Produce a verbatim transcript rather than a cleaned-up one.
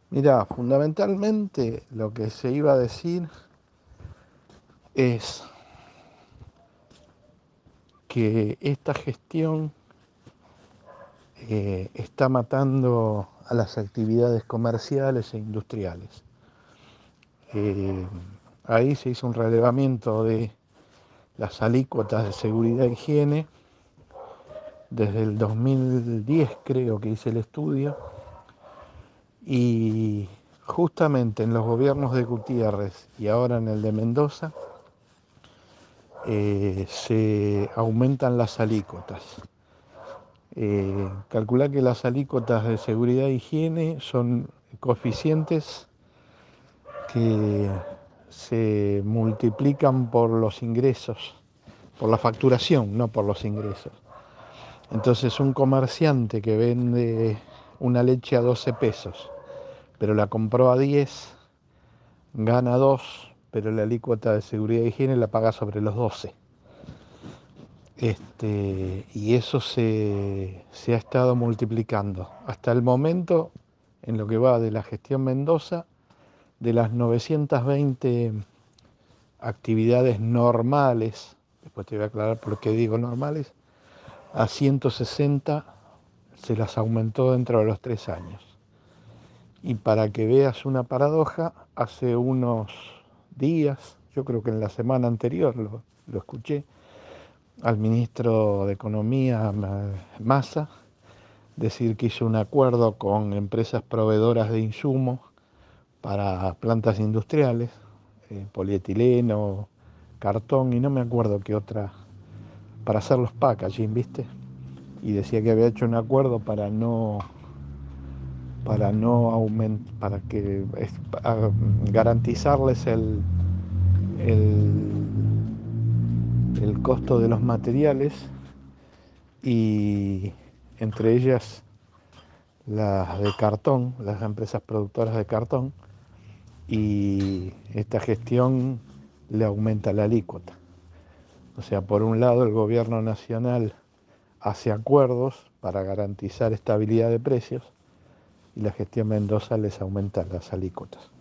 Mira, fundamentalmente lo que se iba a decir es que esta gestión eh, está matando a las actividades comerciales e industriales. Eh, ahí se hizo un relevamiento de las alícuotas de seguridad e higiene. Desde el dos mil diez creo que hice el estudio y justamente en los gobiernos de Gutiérrez y ahora en el de Mendoza eh, se aumentan las alícuotas. Eh, calcular que las alícuotas de seguridad e higiene son coeficientes que se multiplican por los ingresos, por la facturación, no por los ingresos. Entonces un comerciante que vende una leche a doce pesos, pero la compró a diez, gana dos, pero la alícuota de seguridad e higiene la paga sobre los doce. Este, y eso se, se ha estado multiplicando. Hasta el momento, en lo que va de la gestión Mendoza, de las novecientas veinte actividades normales, después te voy a aclarar por qué digo normales, a ciento sesenta se las aumentó dentro de los tres años. Y para que veas una paradoja, hace unos días, yo creo que en la semana anterior lo, lo escuché, al ministro de Economía, Massa, decir que hizo un acuerdo con empresas proveedoras de insumos para plantas industriales, eh, polietileno, cartón y no me acuerdo qué otra, para hacer los packaging, ¿viste? Y decía que había hecho un acuerdo para no para no aumentar, para que es, para garantizarles el, el, el costo de los materiales y entre ellas las de cartón, las empresas productoras de cartón, y esta gestión le aumenta la alícuota. O sea, por un lado el gobierno nacional hace acuerdos para garantizar estabilidad de precios y la gestión Mendoza les aumenta las alícuotas.